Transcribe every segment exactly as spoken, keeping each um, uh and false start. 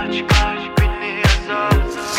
Aç kalbini yazar.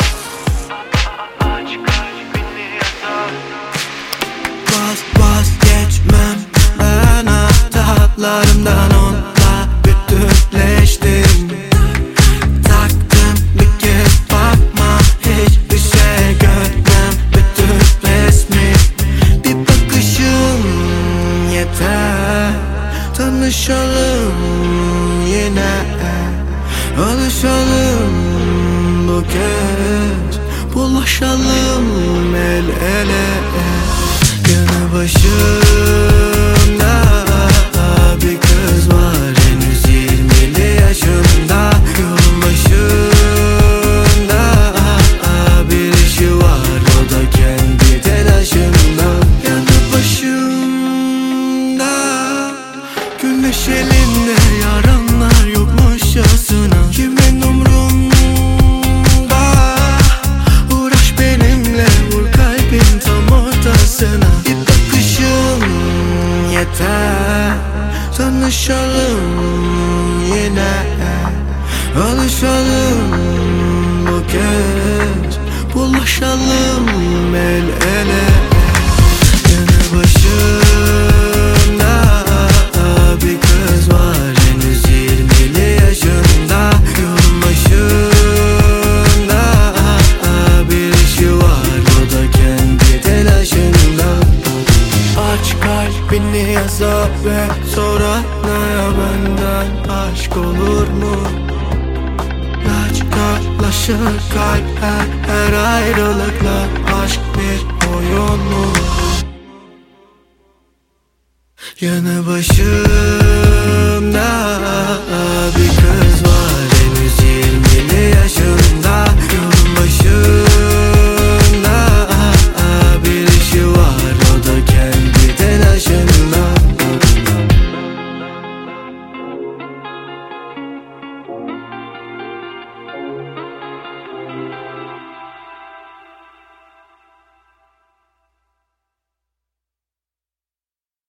Aç kalbini yazar. Vaz vazgeçmem ben hatalarımdan, onunla bütünleştim. Taktım bir kez bakma, hiçbir şey görmem bütün resmi. Bir bakışım yeter, tanışalım yine, alışalım bu kez, bulaşalım el ele. Yanı başımda bir kız var, henüz yirmili yaşında. Yolun başında bir işi var, o da kendi telaşında. Yanı başımda güneş elinde, yaranlar yokmuşçasına. Kimin umrunda, uğraş benimle, vur kalbin tam ortasına. Bir bakışım yeter, tanışalım yine, alışalım bu kez, bulaşalım el ele. Yanı başımda bir kız var, henüz yirmili yaşında. Yolun başında bir işi var, o da kendi telaşında. Aç kalbini yazar ve sor anaya, benden aşk olur mu? Laçkalaşır kalp her, her ayrılıkla. Aşk bir oyun mu? Yanı başımda